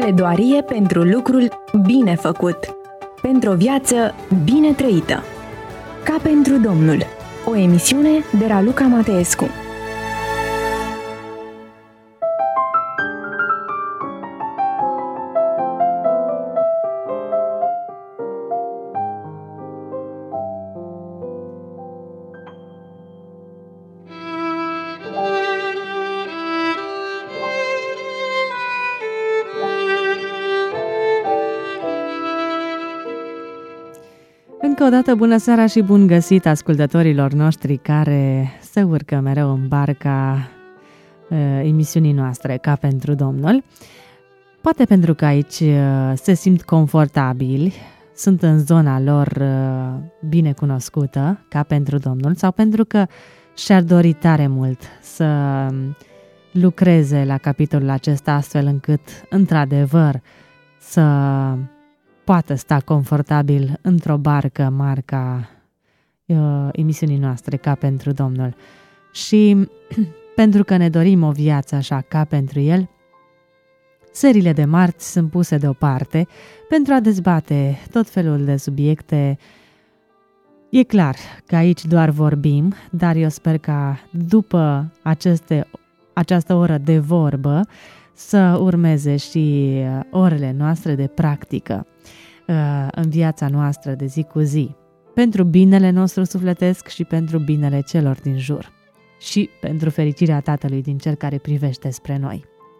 Pledoarie pentru lucrul bine făcut, pentru o viață bine trăită. Ca pentru Domnul, o emisiune de Raluca Mateescu. Încă o dată bună seara și bun găsit ascultătorilor noștri care se urcă mereu în barca emisiunii noastre Ca pentru Domnul. Poate pentru că aici se simt confortabili, sunt în zona lor bine cunoscută, Ca pentru Domnul, sau pentru că și-ar dori tare mult să lucreze la capitolul acesta astfel încât, într-adevăr, să poată sta confortabil într-o barcă marca emisiunii noastre Ca pentru Domnul. Și pentru că ne dorim o viață așa ca pentru El, seriile de marți sunt puse deoparte pentru a dezbate tot felul de subiecte. E clar că aici doar vorbim, dar eu sper ca după această oră de vorbă să urmeze și orele noastre de practică în viața noastră de zi cu zi, pentru binele nostru sufletesc și pentru binele celor din jur și pentru fericirea Tatălui din Cer care privește spre noi.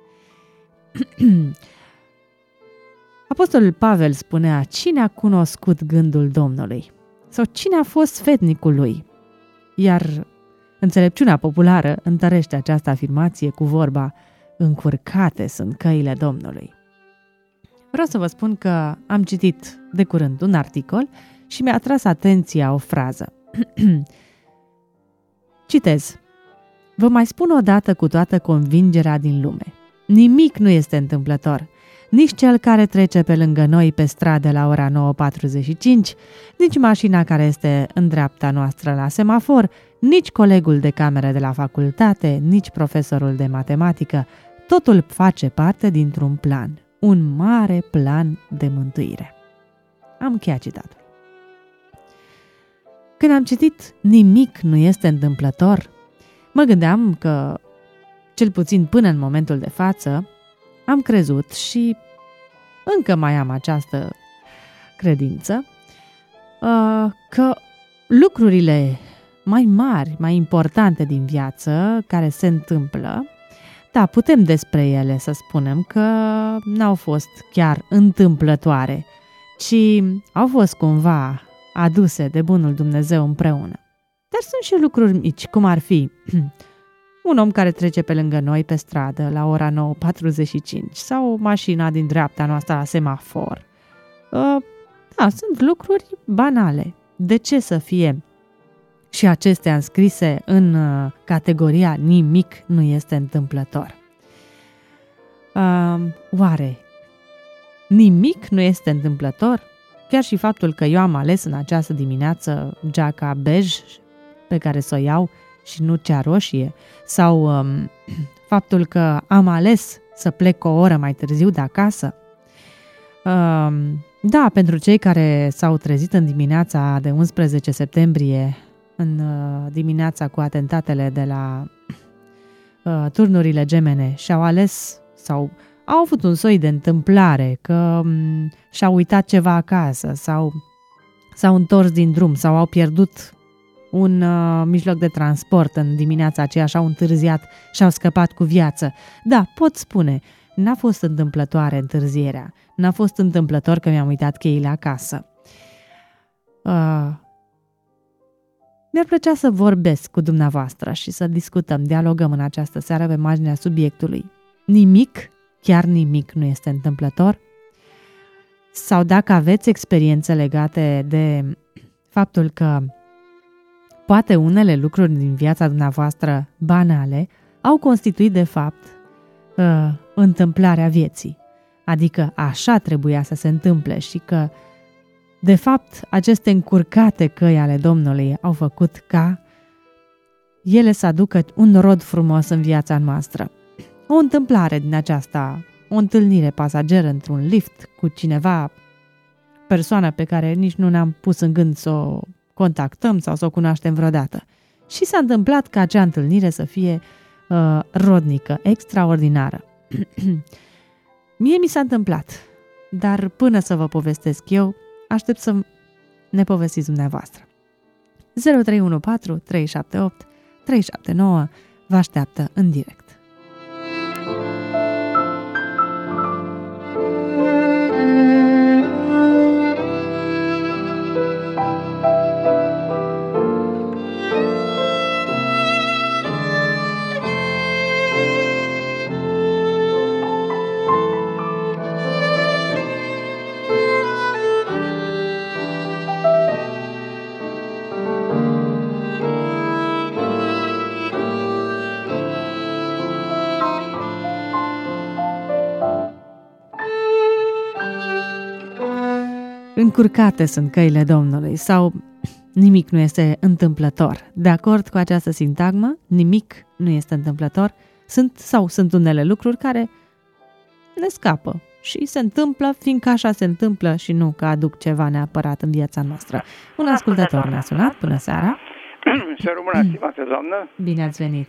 Apostolul Pavel spunea: cine a cunoscut gândul Domnului? Sau cine a fost sfetnicul lui? Iar înțelepciunea populară întărește această afirmație cu vorba: încurcate sunt căile Domnului. Vreau să vă spun că am citit de curând un articol și mi-a atras atenția o frază. Citez: vă mai spun o dată cu toată convingerea din lume. Nimic nu este întâmplător. Nici cel care trece pe lângă noi pe stradă la ora 9:45, nici mașina care este în dreapta noastră la semafor, nici colegul de cameră de la facultate, nici profesorul de matematică. Totul face parte dintr-un plan, un mare plan de mântuire. Am încheiat citatul. Când am citit nimic nu este întâmplător, mă gândeam că, cel puțin până în momentul de față, am crezut și încă mai am această credință că lucrurile mai mari, mai importante din viață care se întâmplă, da, putem despre ele să spunem că n-au fost chiar întâmplătoare, ci au fost cumva aduse de bunul Dumnezeu împreună. Dar sunt și lucruri mici, cum ar fi un om care trece pe lângă noi pe stradă la ora 9:45 sau mașina din dreapta noastră la semafor. Da, sunt lucruri banale. De ce să fie și acestea înscrise în categoria nimic nu este întâmplător? Oare nimic nu este întâmplător? Chiar și faptul că eu am ales în această dimineață geaca bej pe care să o iau și nu cea roșie, sau faptul că am ales să plec o oră mai târziu de acasă. Da, pentru cei care s-au trezit în dimineața de 11 septembrie, în dimineața cu atentatele de la turnurile gemene și au ales sau au avut un soi de întâmplare că și-au uitat ceva acasă sau s-au întors din drum sau au pierdut un mijloc de transport în dimineața aceea și au întârziat și au scăpat cu viață. Da, pot spune, n-a fost întâmplătoare întârzierea, n-a fost întâmplător că mi-am uitat cheile acasă. Mi-ar plăcea să vorbesc cu dumneavoastră și să discutăm, dialogăm în această seară pe marginea subiectului. Nimic, chiar nimic nu este întâmplător? Sau dacă aveți experiențe legate de faptul că poate unele lucruri din viața dumneavoastră banale au constituit de fapt întâmplarea vieții. Adică așa trebuia să se întâmple și că de fapt aceste încurcate căi ale Domnului au făcut ca ele să aducă un rod frumos în viața noastră. O întâmplare din aceasta o întâlnire pasageră într-un lift cu cineva, persoană pe care nici nu ne-am pus în gând să o contactăm sau să o cunoaștem vreodată. Și s-a întâmplat ca acea întâlnire să fie rodnică, extraordinară. Mie mi s-a întâmplat, dar până să vă povestesc eu, aștept să ne povestiți dumneavoastră. 0314 378 379 vă așteaptă în direct. Încurcate sunt căile Domnului sau nimic nu este întâmplător. De acord cu această sintagmă, nimic nu este întâmplător, sunt unele lucruri care ne scapă și se întâmplă fiindcă așa se întâmplă și nu că aduc ceva neapărat în viața noastră. Un ascultător ne-a sunat, bună seara! Să rămână, stimată doamnă! Bine ați venit!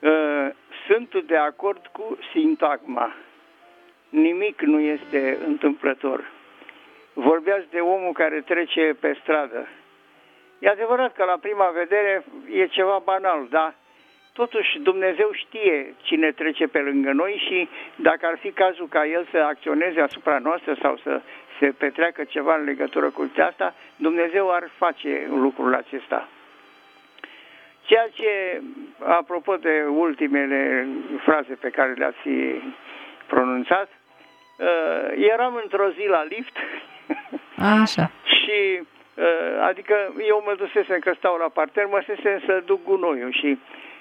Sunt de acord cu sintagma. Nimic nu este întâmplător. Vorbeați de omul care trece pe stradă. E adevărat că la prima vedere e ceva banal, dar totuși Dumnezeu știe cine trece pe lângă noi și dacă ar fi cazul ca El să acționeze asupra noastră sau să se petreacă ceva în legătură cu asta, Dumnezeu ar face lucrul acesta. Ceea ce, apropo de ultimele fraze pe care le-ați pronunțat, eram într-o zi la lift. Așa. Și adică eu mă dusesem că stau la parter, mă sesem să duc gunoiul și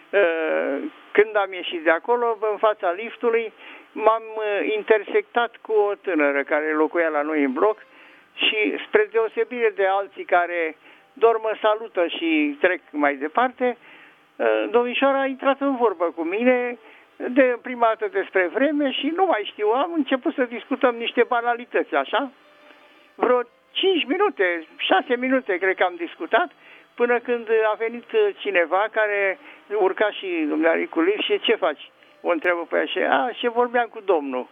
când am ieșit de acolo, în fața liftului, m-am intersectat cu o tânără care locuia la noi în bloc și spre deosebire de alții care doar mă salută și trec mai departe, domnișoara a intrat în vorbă cu mine de prima dată despre vreme și nu mai știu, am început să discutăm niște banalități, așa. Vreo 5 minute, 6 minute cred că am discutat, până când a venit cineva care urca și dumneavoastră cu lift și ce faci? O întreabă pe ea și vorbeam cu domnul.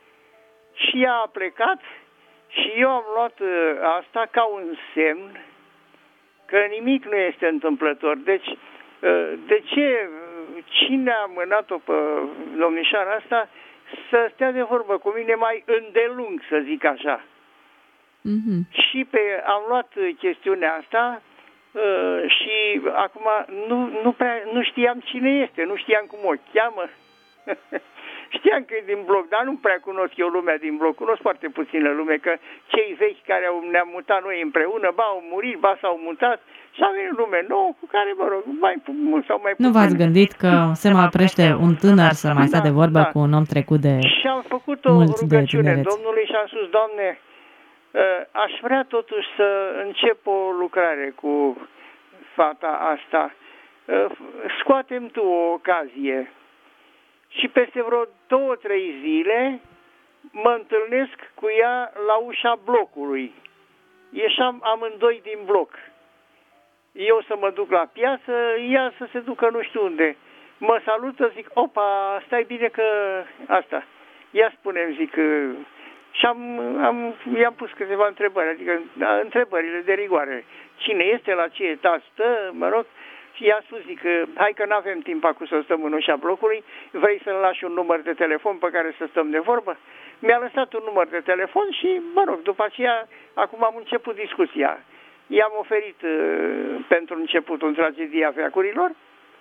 Și ea a plecat și eu am luat asta ca un semn că nimic nu este întâmplător. Deci, de ce, cine a mânat-o pe domnișoara asta să stea de vorbă cu mine mai îndelung, să zic așa? Mm-hmm. Și am luat chestiunea asta și acum nu știam cine este, nu știam cum o cheamă. Știam că e din bloc, dar nu prea cunosc eu lumea din bloc, cunosc foarte puțină lume, că cei vechi care ne-am mutat noi împreună, ba au murit, ba s-au mutat și a venit lume nouă cu care, mă rog, mai mult sau mai puțin. Nu v-ați gândit că se mai oprește un tânăr să mai stea de vorbă cu un om trecut de și am făcut o rugăciune Domnului și am spus, Doamne, aș vrea totuși să încep o lucrare cu fata asta. Scoatem tu o ocazie. Și peste vreo 2-3 zile mă întâlnesc cu ea la ușa blocului. Ieșeam amândoi din bloc. Eu să mă duc la piață, ea să se ducă nu știu unde. Mă salută, zic, opa, stai bine că asta. Ia spune-mi, zic, și i-am pus câteva întrebări, adică întrebările de rigoare. Cine este, la ce etaj stă, mă rog. Și i-am spus, zic, hai că n-avem timp acum să stăm în ușa blocului, vrei să-mi lași un număr de telefon pe care să stăm de vorbă? Mi-a lăsat un număr de telefon și, mă rog, după aceea, acum am început discuția. I-am oferit pentru începutul tragedia veacurilor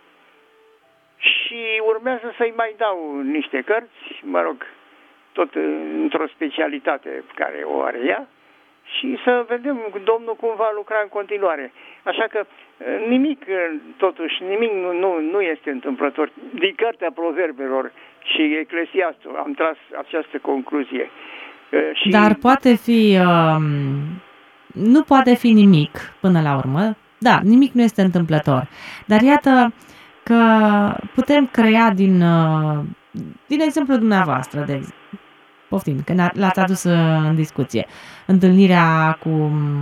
și urmează să-i mai dau niște cărți, mă rog, tot într-o specialitate care o are ea, și să vedem Domnul cum va lucra în continuare. Așa că nimic, totuși, nimic nu este întâmplător. Din Cartea Proverbelor și Eclesiastul am tras această concluzie. Dar poate fi, nu poate fi nimic până la urmă. Da, nimic nu este întâmplător. Dar iată că putem crea din exemplu dumneavoastră, de exemplu. Poftim, că l-ați adus în discuție. Întâlnirea cu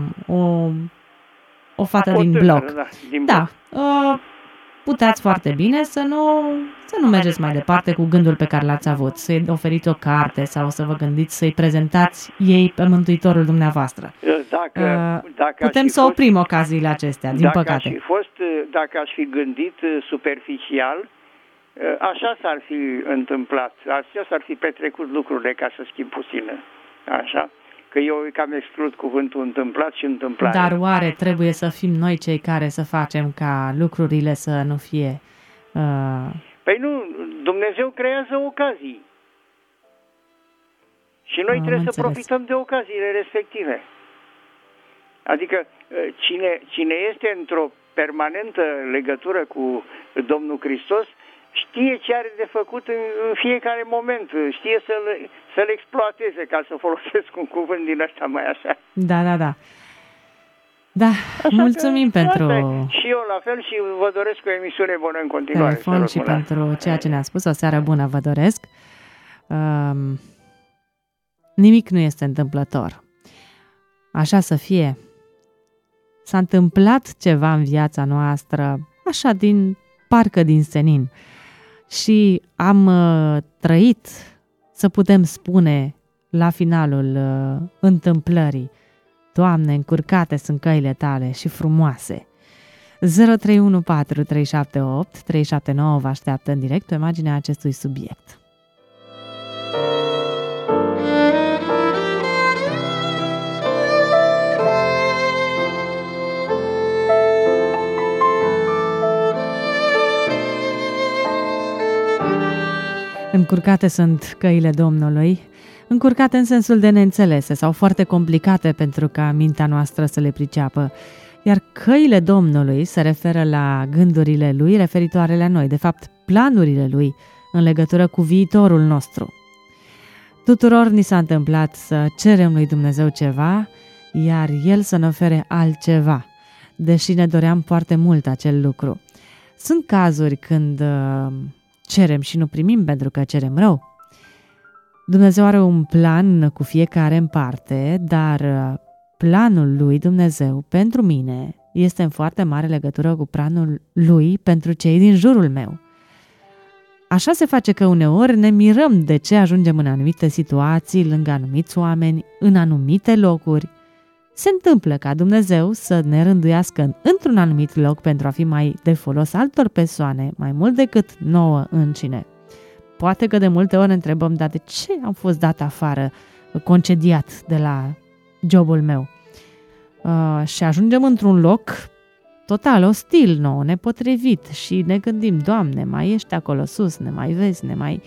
o fată din bloc. Da, puteați foarte bine să nu mergeți mai departe cu gândul pe care l-ați avut, să-i oferiți o carte sau să vă gândiți să-i prezentați ei pe Mântuitorul dumneavoastră. Dacă putem să oprim ocaziile acestea, din păcate. Dacă aș fi gândit superficial, așa s-ar fi întâmplat, așa s-ar fi petrecut lucrurile, ca să schimb puțin, așa. Că eu cam exclud cuvântul întâmplat și întâmplare. Dar oare trebuie să fim noi cei care să facem ca lucrurile să nu fie... Păi nu, Dumnezeu creează ocazii. Și noi trebuie să profităm de ocaziile respective. Adică cine este într-o permanentă legătură cu Domnul Hristos, știe ce are de făcut în fiecare moment, știe să-l exploateze, ca să folosesc un cuvânt din ăsta mai așa. Da. Da, așa mulțumim pentru... Și eu la fel și vă doresc o emisiune bună în continuare. Telefon și pentru ceea ce ne-a spus. O seară bună vă doresc. Nimic nu este întâmplător. Așa să fie. S-a întâmplat ceva în viața noastră, așa parcă din senin. Și am trăit să putem spune la finalul întâmplării: Doamne, încurcate sunt căile tale și frumoase. 0314 378 379 vă așteaptă în direct pe marginea acestui subiect. Încurcate sunt căile Domnului, încurcate în sensul de neînțelese sau foarte complicate pentru ca mintea noastră să le priceapă, iar căile Domnului se referă la gândurile Lui referitoare la noi, de fapt planurile Lui în legătură cu viitorul nostru. Tuturor ni s-a întâmplat să cerem lui Dumnezeu ceva, iar El să ne ofere altceva, deși ne doream foarte mult acel lucru. Sunt cazuri când cerem și nu primim pentru că cerem rău. Dumnezeu are un plan cu fiecare în parte, dar planul lui Dumnezeu pentru mine este în foarte mare legătură cu planul lui pentru cei din jurul meu. Așa se face că uneori ne mirăm de ce ajungem în anumite situații, lângă anumiți oameni, în anumite locuri. Se întâmplă ca Dumnezeu să ne rânduiască într-un anumit loc pentru a fi mai de folos altor persoane, mai mult decât nouă încine. Poate că de multe ori ne întrebăm, dar de ce am fost dat afară, concediat de la jobul meu? Și ajungem într-un loc total ostil nouă, nepotrivit și ne gândim, Doamne, mai ești acolo sus, ne mai vezi, ne mai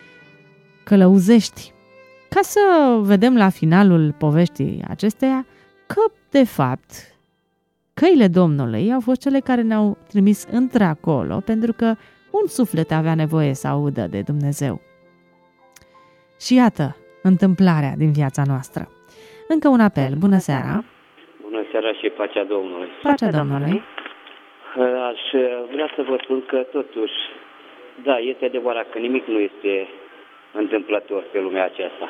călăuzești. Ca să vedem la finalul poveștii acesteia că, de fapt, căile Domnului au fost cele care ne-au trimis într-acolo, pentru că un suflet avea nevoie să audă de Dumnezeu. Și iată întâmplarea din viața noastră. Încă un apel. Bună seara! Bună seara și pacea Domnului! Pacea Domnului! Aș vrea să vă spun că totuși, da, este adevărat că nimic nu este întâmplător pe lumea aceasta.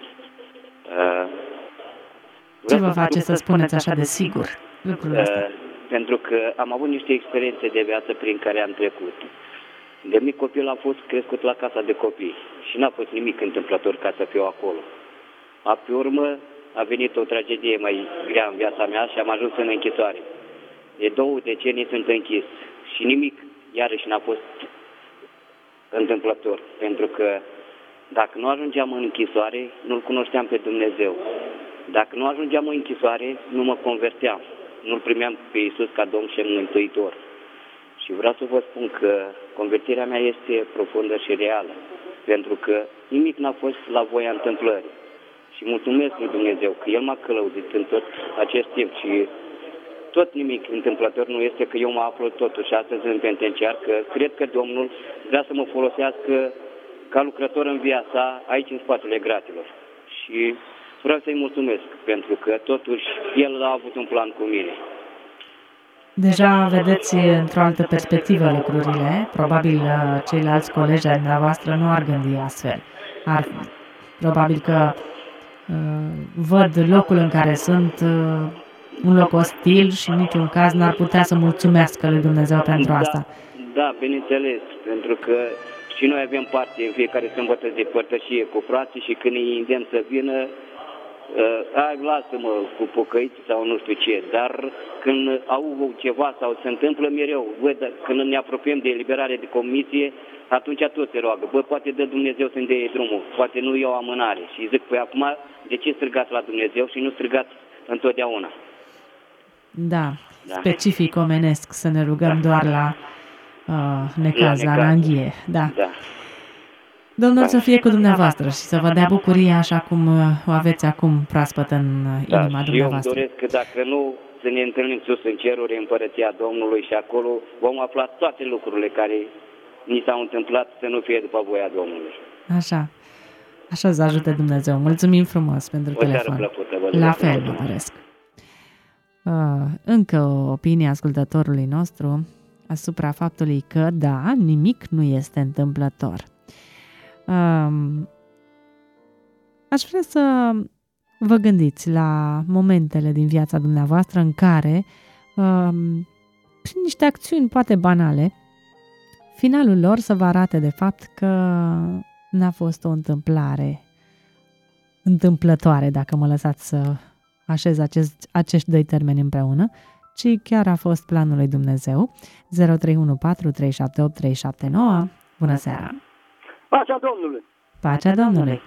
Ce vă face să spuneți așa de sigur lucrul ăsta? Pentru că am avut niște experiențe de viață prin care am trecut. De mic copil am fost crescut la casa de copii și n-a fost nimic întâmplător ca să fiu acolo. Pe urmă a venit o tragedie mai grea în viața mea și am ajuns în închisoare. De 2 decenii sunt închis și nimic iarăși n-a fost întâmplător. Pentru că dacă nu ajungeam în închisoare, nu-L cunoșteam pe Dumnezeu. Dacă nu ajungeam în închisoare, nu mă converteam. Nu-L primeam pe Iisus ca Domn și Mântuitor. Și vreau să vă spun că convertirea mea este profundă și reală. Pentru că nimic n-a fost la voia întâmplării. Și mulțumesc lui Dumnezeu că El m-a călăuzit în tot acest timp și tot nimic întâmplător nu este că eu mă aflu totuși astăzi în penitenciar, că cred că Domnul vrea să mă folosească ca lucrător în viața aici în spatele gratilor. Și vreau să-i mulțumesc pentru că totuși El a avut un plan cu mine. Deja vedeți într-o altă perspectivă lucrurile. Probabil ceilalți colegi ai dumneavoastră nu ar gândi astfel. Ar Probabil că văd locul în care sunt un loc ostil și în niciun caz n-ar putea să mulțumească lui Dumnezeu pentru asta. Da, bineînțeles, pentru că și noi avem parte în fiecare sâmbătă de părtășie cu frații și când îi îndemn să vină, lasă-mă cu pocăiți sau nu știu ce, dar când au ceva sau se întâmplă mereu, când ne apropiem de eliberare de comisie, atunci tot se roagă, poate dă Dumnezeu să-mi dea drumul, poate nu iau amânare. Și zic, acum, de ce strigați la Dumnezeu și nu strigați întotdeauna? Da, specific omenesc să ne rugăm doar la necaz, la ananghie. Da. Domnul să fie cu dumneavoastră și să vă dea bucuria așa cum o aveți acum proaspăt în inima dumneavoastră. Eu doresc că dacă nu să ne întâlnim sus în ceruri, împărăția Domnului și acolo vom afla toate lucrurile care ni s-au întâmplat să nu fie după voia Domnului. Așa să ajute Dumnezeu. Mulțumim frumos pentru telefon. La fel mă doresc. Încă o opinie ascultătorului nostru asupra faptului că, da, nimic nu este întâmplător. Aș vrea să vă gândiți la momentele din viața dumneavoastră în care, prin niște acțiuni poate banale, finalul lor să vă arate de fapt că n-a fost o întâmplare întâmplătoare, dacă mă lăsați să așez acești doi termeni împreună, ci chiar a fost planul lui Dumnezeu. 0314378379. Bună seara! Pacea Domnului! Pacea Domnului!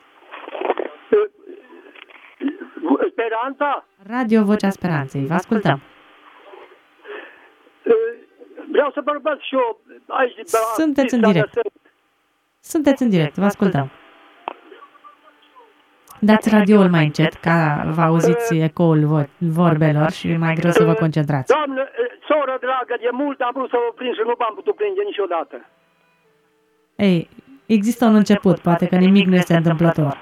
Speranța? Radio Vocea Speranței, vă ascultăm! Vreau să vorbesc și eu aici. Sunteți în direct. Sunteți în direct, vă ascultăm. Dați radioul mai încet, ca vă auziți ecoul vorbelor și e mai greu să vă concentrați. Doamnă, soră dragă, de mult am vrut să vă prind și nu v-am putut prinde niciodată. Ei, există un început, poate că nimic nu este întâmplător.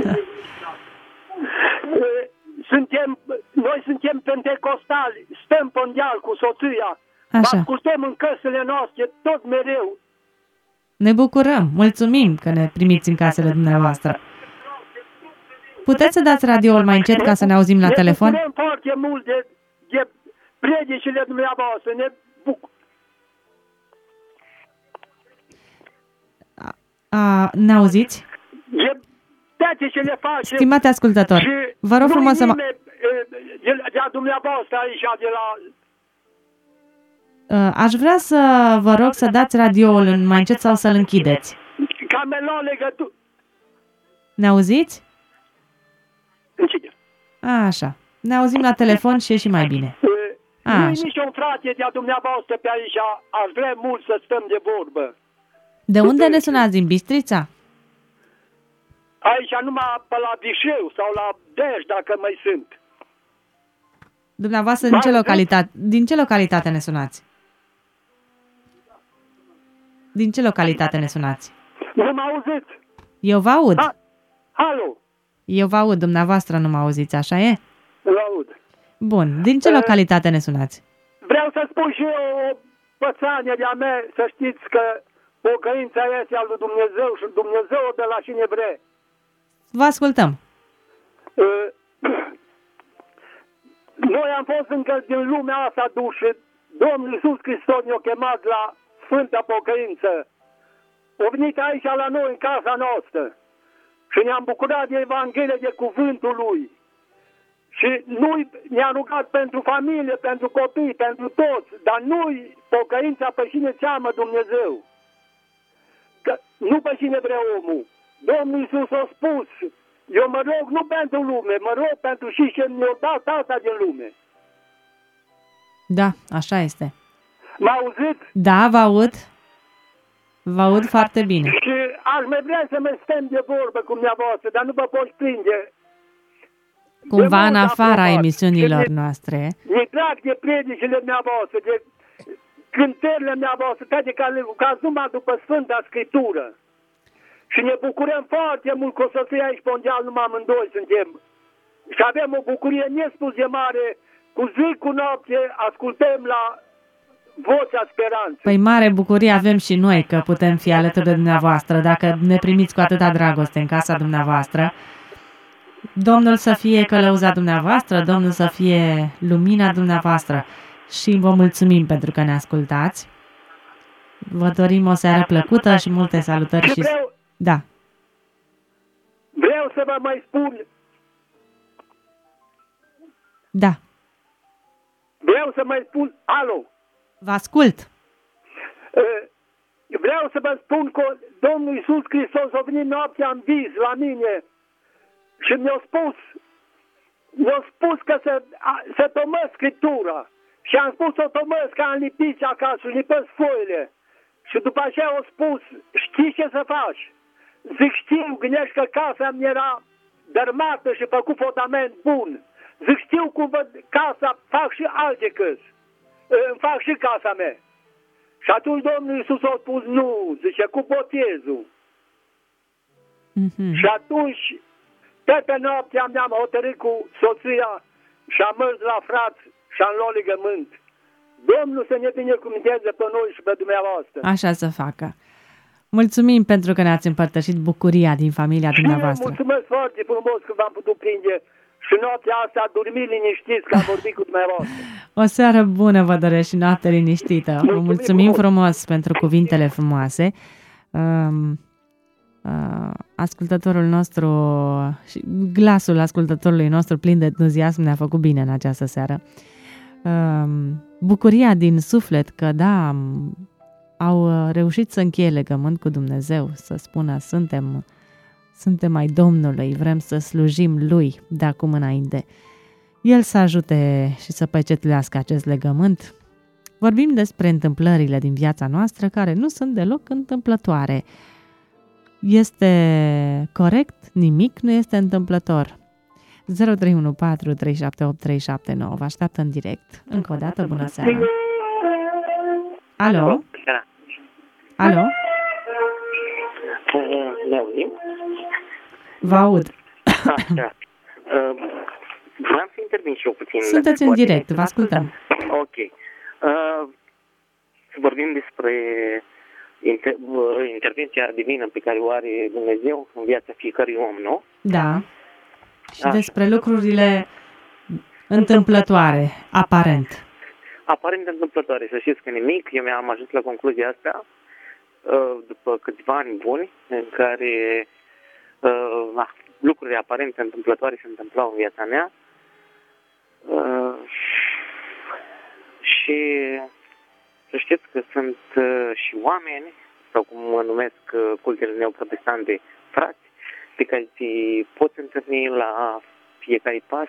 Noi suntem pentecostali, stăm pe deal cu soția, ascultăm în căsile noastre tot mereu. Ne bucurăm, mulțumim că ne primiți în casele dumneavoastră. Puteți să dați radioul mai încet ca să ne auzim la telefon? Ne bucurăm foarte mult de predicile dumneavoastră. Ne auziți? Ce le face. Stimate ascultători, vă rog frumos să mă... de dumneavoastră aici, de la... Aș vrea să vă rog să dați radioul în mai încet sau să-l închideți. Ca la legătură. Ne auziți? Închide. Așa. Ne auzim la telefon și e și mai bine. Nu e niciun frate de-a dumneavoastră pe aici. Aș vrea mult să stăm de vorbă. De unde ne sunați? Din Bistrița? Aici numai pe la Vișeu sau la Dej, dacă mai sunt. Dumneavoastră din ce localitate ne sunați? Din ce localitate ne sunați? Nu mă auziți? Eu vă aud. Alo? Eu vă aud, dumneavoastră nu mă auziți, așa e? Vă aud. Bun, din ce localitate ne sunați? Vreau să spun și eu o pățanie de-a mea, să știți că pocăința este al lui Dumnezeu și Dumnezeu de la cine vrea. Vă ascultăm. Noi am fost încă din lumea asta duși. Domnul Iisus Hristos ne-a chemat la Sfânta Pocăință. A venit aici la noi, în casa noastră. Și ne-am bucurat de Evanghelie, de cuvântul Lui. Și noi ne-a rugat pentru familie, pentru copii, pentru toți. Dar nu-i pocăința pe cine ți-amă Dumnezeu. Că nu pe cine vrea omul. Domnul Iisus a spus, eu mă rog nu pentru lume, mă rog pentru și ce mi-a dat Tata din lume. Da, așa este. Mă auziți? Da, vă aud. Vă aud foarte bine. Și aș mai vrea să mă stăm de vorbă cu dumneavoastră, dar nu vă poți prinde. Cumva în afara emisiunilor noastre. Mi-e drag de predicile dumneavoastră, de cântările dumneavoastră, toate care le rugați numai după Sfânta Scriptură. Și ne bucurăm foarte mult că o să fie aici mondial, numai amândoi suntem. Și avem o bucurie nespus de mare, cu zi, cu noapte, ascultăm la vocea speranței. Păi mare bucurie avem și noi că putem fi alături de dumneavoastră, dacă ne primiți cu atâta dragoste în casa dumneavoastră. Domnul să fie călăuza dumneavoastră, Domnul să fie lumina dumneavoastră și vă mulțumim pentru că ne ascultați. Vă dorim o seară plăcută și multe salutări și... Da. Vreau să vă mai spun. Da. Vreau să mai spun. Alo. Vă ascult. Vreau să vă spun că Domnul Iisus Hristos a venit noaptea în vis la mine și mi-a spus că să tomă Scriptura. Și am spus să o tomăs, că am lipit acasă, lipesc foile. Și după aceea au spus, știi ce să faci? Zic, știu, gândești că casa mi era dărmată și făcut fondament bun. Zic, știu cum casa, fac și alte căsi. Fac și casa mea. Și atunci Domnul Iisus a spus, nu, zice, cu botezul. Și atunci, pe noaptea mi-am hotărât cu soția și am mers la frați și am luat legământ. Domnul să ne binecuvânteze pe noi și pe dumneavoastră. Așa să facă. Mulțumim pentru că ne-ați împărtășit bucuria din familia dumneavoastră. Mulțumesc foarte frumos că v-am putut prinde și noaptea asta dormi liniștiți că am vorbit cu dumneavoastră. O seară bună vă doresc și noapte liniștită. Vă mulțumim frumos pentru cuvintele frumoase. Ascultătorul nostru și glasul ascultătorului nostru plin de entuziasm ne-a făcut bine în această seară. Bucuria din suflet că da, au reușit să încheie legământ cu Dumnezeu, să spună suntem ai Domnului, vrem să slujim Lui de acum înainte. El să ajute și să pecetluiască acest legământ. Vorbim despre întâmplările din viața noastră care nu sunt deloc întâmplătoare. Este corect? Nimic nu este întâmplător. 0314 378 379. Vă așteaptă în direct. Încă o dată, bună seara. Alo? Alo? Ne auzim? Vă aud. Așa. Vreau să intervin și eu puțin. Sunteți în direct, vă ascultăm. Ok. Să vorbim despre intervenția divină pe care o are Dumnezeu în viața fiecărui om, nu? Da. Și despre lucrurile întâmplătoare, aparent. Aparent întâmplătoare, să știți că nimic. Eu mi-am ajuns la concluzia asta după câțiva ani buni în care lucrurile aparent întâmplătoare se întâmplau în viața mea și să știți că sunt și oameni, sau cum mă numesc cultele neoprotestante, frați, pe care ți poți întâlni la fiecare pas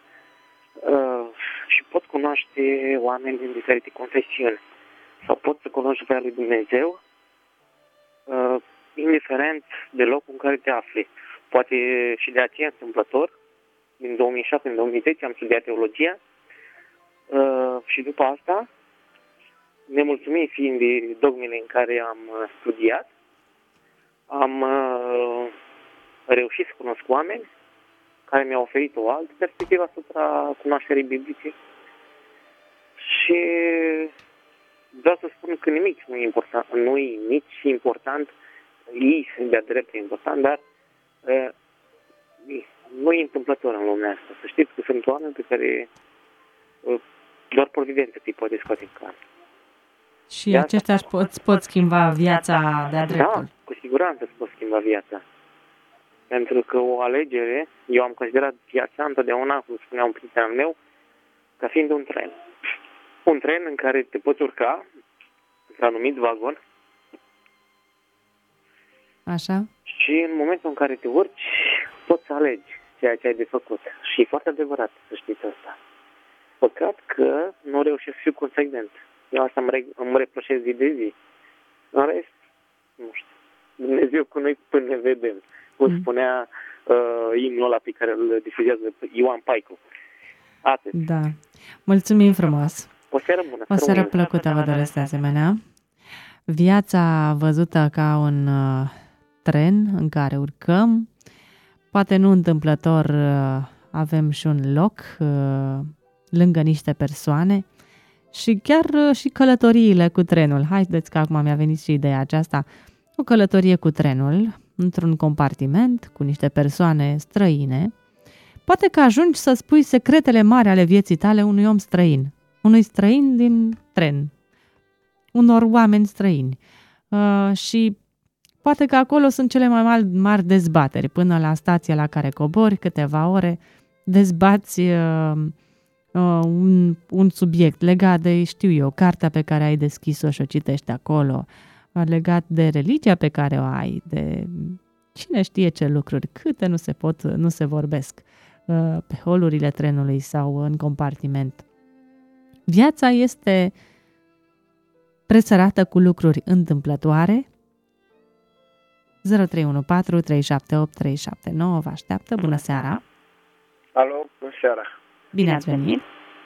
și poți cunoaște oameni din diferite confesiuni sau poți să cunoști voia lui Dumnezeu indiferent de locul în care te afli. Poate și de aceea întâmplător, din 2007 în 2010 am studiat teologia și după asta, nemulțumit fiind de dogmele în care am studiat, am reușit să cunosc oameni care mi-au oferit o altă perspectivă asupra cunoașterii biblice și vreau să spun că nimic nu e important, nu e nici important, ei sunt de-a drept important, dar nu e întâmplător în lumea asta. Să știți că sunt oameni pe care doar providența te poate scoate în cale. Și de aceștia pot schimba viața de-a dreptul. Da, cu siguranță îți pot schimba viața. Pentru că o alegere, eu am considerat viața întotdeauna, cum spunea un prieten al meu, ca fiind un tren. Un tren în care te poți urca, într-un anumit vagon. Așa. Și în momentul în care te urci, poți să alegi ceea ce ai de făcut. Și e foarte adevărat să știți asta. Păcat că nu reușesc să fiu consecvent. Eu asta îmi reproșez zi de zi. În rest, nu știu. Dumnezeu cu noi până ne vedem. Cum spunea imnul ăla pe care îl difuzează Ioan Paicu. Atât. Da. Mulțumim frumos. O seară bună. O seară plăcută vă doresc de asemenea. Viața văzută ca un tren în care urcăm. Poate nu întâmplător avem și un loc lângă niște persoane Și chiar și călătoriile cu trenul. Haideți că acum mi-a venit și ideea aceasta. O călătorie cu trenul, într-un compartiment, cu niște persoane străine. Poate că ajungi să spui secretele mari ale vieții tale unui om străin. Unui străin din tren. Unor oameni străini. Și poate că acolo sunt cele mai mari dezbateri. Până la stația la care cobori, câteva ore, dezbați un subiect legat de, știu eu, cartea pe care ai deschis-o și o citești acolo, legat de religia pe care o ai, de cine știe ce lucruri, câte nu se vorbesc pe holurile trenului sau în compartiment. Viața este presărată cu lucruri întâmplătoare. 0314 378 379 vă așteaptă. Bună seara! Alo, bună seara! Bine ați venit!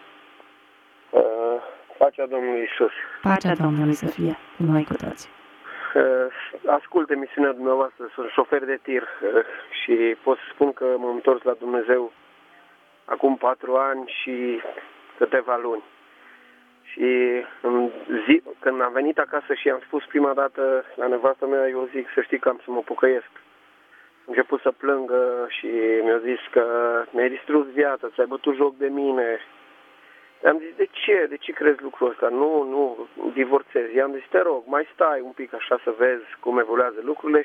Pacea Domnului Iisus! Pacea Domnului să fie cu noi cu toți! Ascult emisiunea dumneavoastră, sunt șofer de tir și pot să spun că m-am întors la Dumnezeu acum 4 ani și câteva luni. Și când am venit acasă și am spus prima dată la nevastă mea, eu zic să știi că am să mă pocăiesc. Am început să plângă și mi-a zis că mi-ai distrus viața, ți-ai bătut joc de mine. Am zis, de ce? De ce crezi lucrul ăsta? Nu, divorțez. I-am zis, te rog, mai stai un pic așa să vezi cum evoluează lucrurile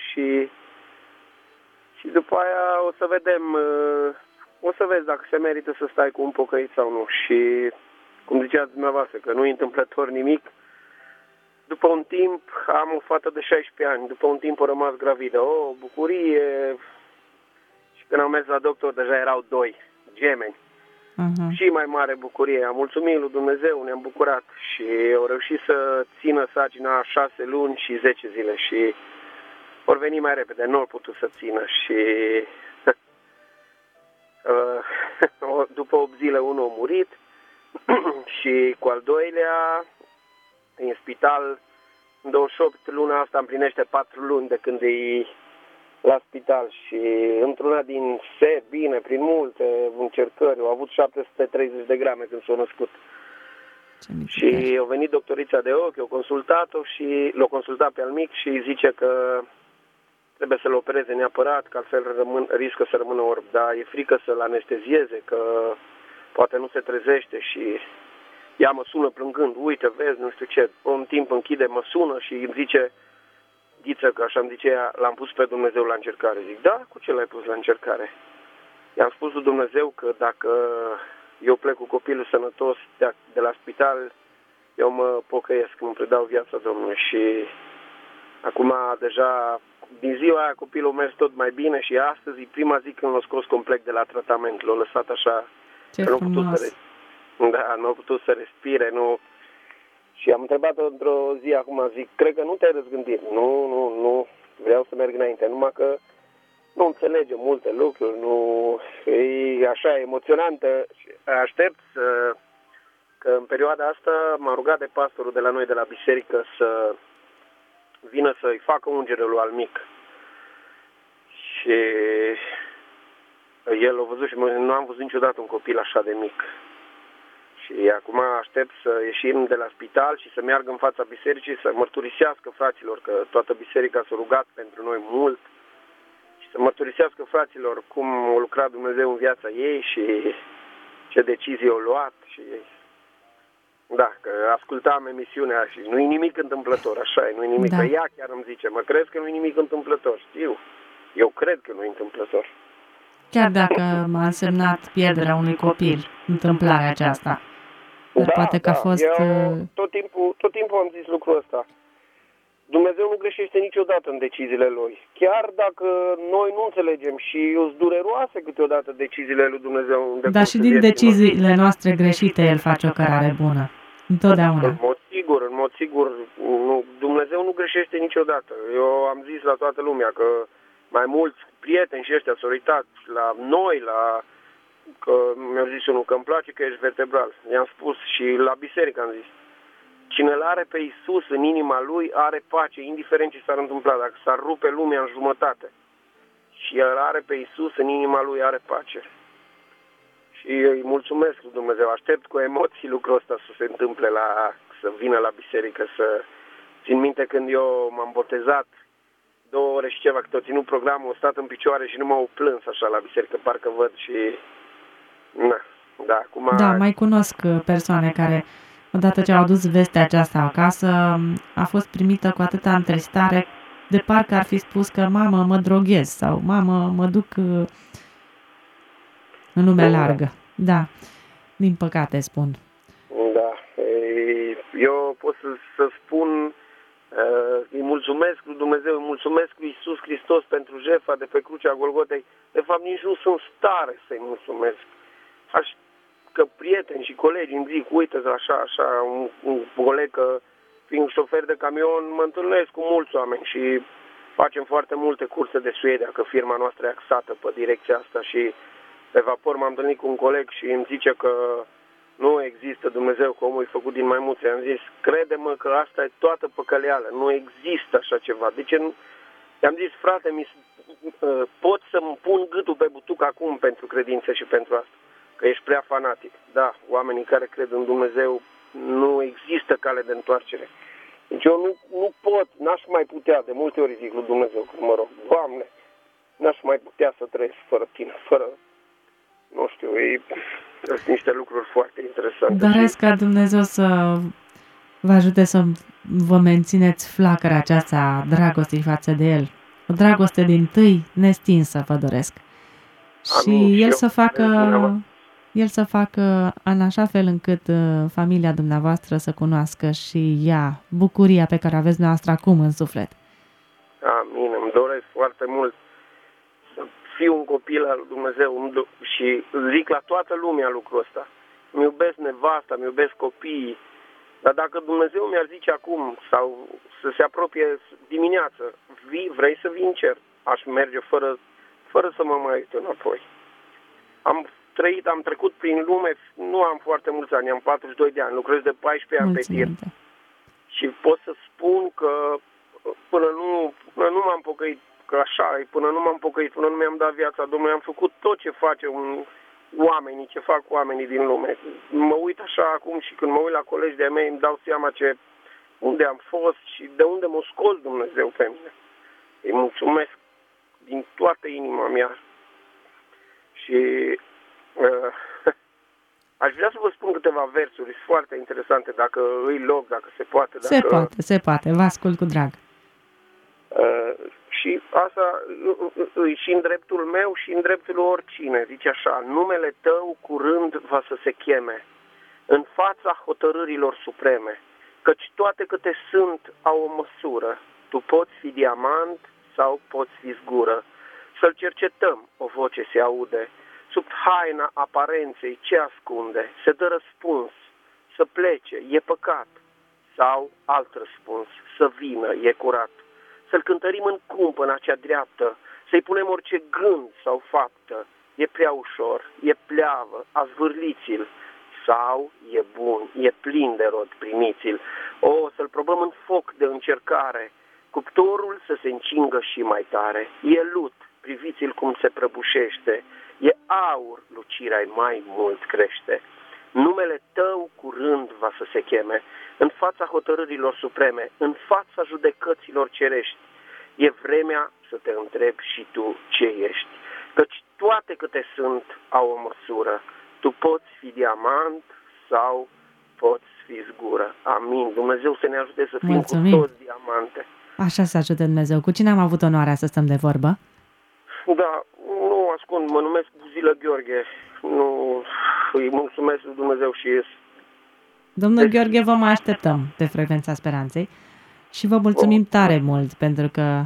și după aia o să vedem, o să vezi dacă se merită să stai cu un pocăit sau nu. Și cum ziceați dumneavoastră, că nu e întâmplător nimic, după un timp am o fată de 16 ani, după un timp a rămas gravidă. O bucurie! Și când am mers la doctor, deja erau 2 gemeni. Și mai mare bucurie. Am mulțumit lui Dumnezeu, ne-am bucurat și au reușit să țină sarcina 6 luni și 10 zile și vor veni mai repede, nu au putut să țină și după 8 zile unul a murit și cu al doilea în spital în 28 luna asta împlinește 4 luni de când e la spital și într-una din bine, prin multe încercări, au avut 730 de grame când s-a născut. Și a venit doctorița de ochi, a consultat-o și l-a consultat pe al mic și zice că trebuie să-l opereze neapărat, că altfel riscă să rămână orb, dar e frică să-l anestezieze, că poate nu se trezește și ea mă sună plângând, uite, vezi, nu știu ce, un timp închide, mă sună și îmi zice, Ghiță, că așa îmi zice ea, l-am pus pe Dumnezeu la încercare. Zic, da, cu ce l-ai pus la încercare? I-am spus lui Dumnezeu că dacă eu plec cu copilul sănătos de la spital, eu mă pocăiesc, mă predau viața Domnului și acum deja din ziua aia copilul a mers tot mai bine și astăzi, prima zi când l-a scos complet de la tratament, l-a lăsat așa, că nu a putut să respire, nu. Și am întrebat-o într-o zi acum, zic, cred că nu te-ai răzgândit. Nu, vreau să merg înainte, numai că nu înțelege multe lucruri, nu, e așa emoționantă. Aștept că în perioada asta m-am rugat de pastorul de la noi, de la biserică, să vină să-i facă ungerul lui al mic. Și el a văzut și nu am văzut niciodată un copil așa de mic. Și acum aștept să ieșim de la spital și să meargă în fața bisericii, să mărturisească fraților că toată biserica s-a rugat pentru noi mult și să mărturisească fraților cum a lucrat Dumnezeu în viața ei și ce decizii au luat. Și da, că ascultam emisiunea și nu e nimic întâmplător, așa e, nu e nimic. Da. Că ea chiar îmi zice, mă crezi că nu e nimic întâmplător? Știu, eu cred că nu e întâmplător. Chiar dacă m-a însemnat pierderea unui copil, întâmplarea aceasta. Dar poate că a fost... Eu tot timpul am zis lucrul ăsta. Dumnezeu nu greșește niciodată în deciziile Lui. Chiar dacă noi nu înțelegem și sunt dureroase câteodată deciziile lui Dumnezeu. Dar și din deciziile noastre greșite El face o cărare bună. Întotdeauna. În mod sigur, Dumnezeu nu greșește niciodată. Eu am zis la toată lumea că mai mulți prieteni și ăștia s-au uitat la noi, că mi-au zis unul că îmi place că ești vertebral. I-am spus și la biserică am zis. Cine îl are pe Iisus în inima lui are pace, indiferent ce s-ar întâmpla, dacă s-ar rupe lumea în jumătate. Și el are pe Iisus în inima lui are pace. Și îi mulțumesc lui Dumnezeu. Aștept cu emoții lucrul ăsta să se întâmple, să vină la biserică, să țin minte când eu m-am botezat 2 ore și ceva, că tot ținut programul, au stat în picioare și nu m-au plâns așa la biserică, parcă văd și... acum... Da, mai cunosc persoane care, odată ce au adus vestea aceasta acasă, a fost primită cu atâta întristare, de parcă ar fi spus că mamă, mă droghez sau mamă, mă duc în lumea largă. Da, din păcate spun. Da, eu pot să spun, îi mulțumesc lui Dumnezeu, îi mulțumesc lui Iisus Hristos pentru jertfa de pe crucea Golgotei. De fapt, nici nu sunt stare să-i mulțumesc. Că prieteni și colegi îmi zic, uite, așa, un coleg, că fiind șofer de camion, mă întâlnesc cu mulți oameni și facem foarte multe curse de Suedia, că firma noastră e axată pe direcția asta și pe vapor m-am întâlnit cu un coleg și îmi zice că nu există Dumnezeu, că omul e făcut din maimuțe. Am zis, crede-mă că asta e toată păcăleală, nu există așa ceva. De ce nu? I-am zis, frate, pot să-mi pun gâtul pe butuc acum pentru credință și pentru asta, că ești prea fanatic. Da, oamenii care cred în Dumnezeu, nu există cale de întoarcere. Deci eu nu pot, n-aș mai putea, de multe ori zic lui Dumnezeu, că mă rog, Doamne, n-aș mai putea să trăiesc fără tine, nu știu, sunt niște lucruri foarte interesante. Doresc ca Dumnezeu să vă ajute să vă mențineți flacăra aceasta a dragostei față de El. O dragoste dintâi nestinsă vă doresc. Amin. Și El să facă în așa fel încât familia dumneavoastră să cunoască și ea bucuria pe care aveți dumneavoastră acum în suflet. Amin, îmi doresc foarte mult să fiu un copil al lui Dumnezeu și zic la toată lumea lucrul ăsta. Îmi iubesc nevasta, îmi iubesc copiii, dar dacă Dumnezeu mi-ar zice acum sau să se apropie dimineață, vrei să vii în cer? Aș merge fără să mă mai uit înapoi. Am trecut prin lume, nu am foarte mulți ani, am 42 de ani, lucrez de 14 ani pe tir. Și pot să spun că până nu m-am pocăit, că așa e, până nu mi-am dat viața Domnului, am făcut tot ce face ce fac oamenii din lume. Mă uit așa acum și când mă uit la colegi de-ai mei, îmi dau seama unde am fost și de unde m-a scos Dumnezeu pe mine. Îi mulțumesc din toată inima mea. Și aș vrea să vă spun câteva versuri foarte interesante, dacă îi loc, dacă se poate. Se poate, vă ascult cu drag. Și asta și în dreptul meu și în dreptul oricine. Zice așa, numele tău curând va să se cheme în fața hotărârilor supreme, căci toate câte sunt au o măsură. Tu poți fi diamant sau poți fi zgură. Să-l cercetăm, o voce se aude. Sub haina aparenței ce ascunde? Se dă răspuns, să plece, e păcat. Sau alt răspuns, să vină, e curat. Să-l cântărim în cumpăna cea dreaptă, să-i punem orice gând sau faptă. E prea ușor, e pleavă, azvârliți-l. Sau e bun, e plin de rod, primiți-l. Să-l probăm în foc de încercare, cuptorul să se încingă și mai tare. E lut, priviți-l cum se prăbușește. E aur, lucirea mai mult crește. Numele tău curând va să se cheme, în fața hotărârilor supreme, în fața judecăților cerești. E vremea să te întrebi și tu ce ești. Căci toate câte sunt au o măsură. Tu poți fi diamant sau poți fi zgură. Amin. Dumnezeu să ne ajute să fim cu toți diamante. Așa să ajute Dumnezeu. Cu cine am avut onoarea să stăm de vorbă? Da, nu ascund, mă numesc Buzilă Gheorghe. Nu, îi mulțumesc lui Dumnezeu și ies. Domnul Gheorghe, vă mai așteptăm pe Frecvența Speranței și vă mulțumim tare mult pentru că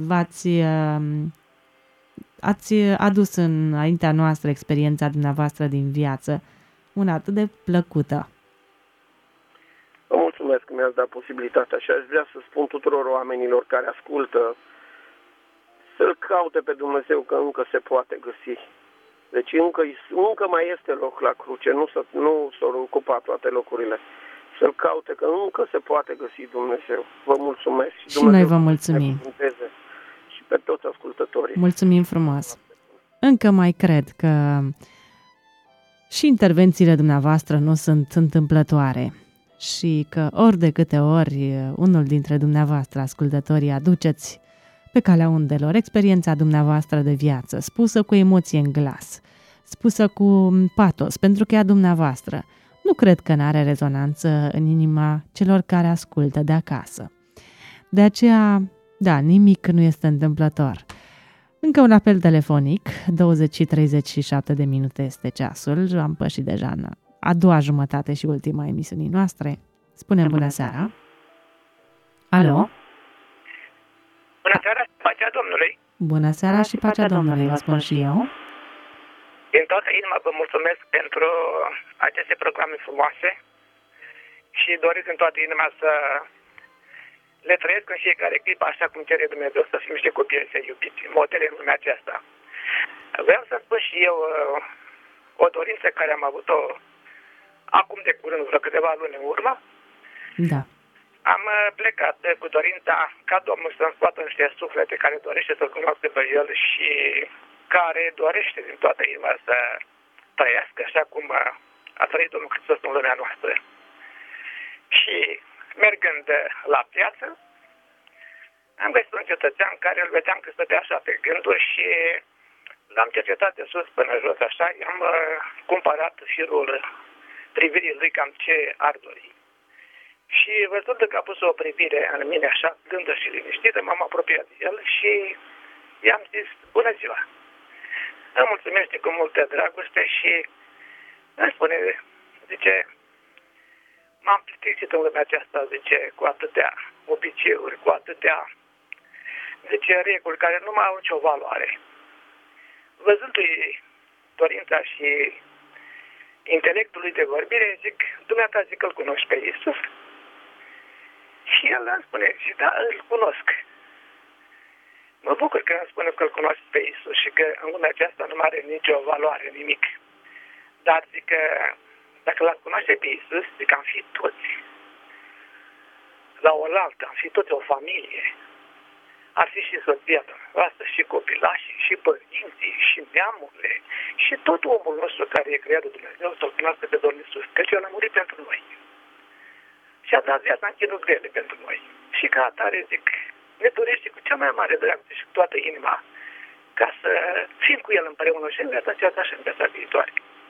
ați adus înaintea noastră experiența dumneavoastră din viață, una atât de plăcută. Vă mulțumesc că mi-ați dat posibilitatea și aș vrea să spun tuturor oamenilor care ascultă să-L caute pe Dumnezeu, că încă se poate găsi. Deci încă mai este loc la cruce, nu s-au ocupat toate locurile. Să-L caute, că încă se poate găsi Dumnezeu. Vă mulțumesc. Și noi vă mulțumim. Și pe toți ascultătorii. Mulțumim frumos. Încă mai cred că și intervențiile dumneavoastră nu sunt întâmplătoare și că ori de câte ori unul dintre dumneavoastră, ascultătorii, aduceți pe calea undelor experiența dumneavoastră de viață, spusă cu emoție în glas, spusă cu patos, pentru că ea dumneavoastră, nu cred că n-are rezonanță în inima celor care ascultă de acasă. De aceea, da, nimic nu este întâmplător. Încă un apel telefonic, 20 și 37 de minute este ceasul, am pășit deja în a doua jumătate și ultima emisiunii noastre. Spunem bună seara. Alo? Bună seara și pacea Domnului! Bună seara și pacea Domnului, vă spun și eu. Din toată inima vă mulțumesc pentru aceste programe frumoase și doresc în toată inima să le trăiesc în fiecare clip așa cum cere Dumnezeu, să fim niște copii să iubiți, modele în lumea aceasta. Vreau să spun și eu o dorință care am avut-o acum de curând, vreo câteva luni în urmă. Da. Am plecat cu dorința ca Domnul să-mi scoată niște suflete care dorește să-L cunoască pe El și care dorește din toată inima să trăiască așa cum a trăit Domnul Hristos în lumea noastră. Și mergând la piață, am găsit un cetățean care îl vedeam că stătea așa pe gânduri și l-am cercetat de sus până jos așa, i-am cumpărat firul privirii lui cam ce ar dori. Și văzând că a pus o privire în mine așa, gândă și liniștită, m-am apropiat de el și i-am zis, bună ziua! Îmi mulțumește cu multă dragoste și îmi spune, zice, m-am plictisit în lumea aceasta, zice, cu atâtea obiceiuri, cu atâtea, zice, reguli care nu mai au nicio valoare. Văzându-i dorința și intelectul lui de vorbire, zic, dumneata, zic că îl cunoști pe Iisus? Și el îmi spune, și da, îl cunosc. Mă bucur că îmi spune că îl cunosc pe Iisus și că în lumea aceasta nu are nicio valoare, nimic. Dar zic că dacă l-ar cunoaște pe Iisus, zic că am fi toți la oaltă, am fi toți o familie. Ar fi și soția voastră, și copilașii, și părinții, și neamurile, și tot omul nostru care e creat de Dumnezeu să-L cunoască pe Domnul Iisus, căci El a murit pentru noi. Și a dat viața în chinuri grele pentru noi. Și ca atare, zic, ne dorește cu cea mai mare dragoste și cu toată inima ca să fim cu El împreună și în viața aceasta și în viața viitoare.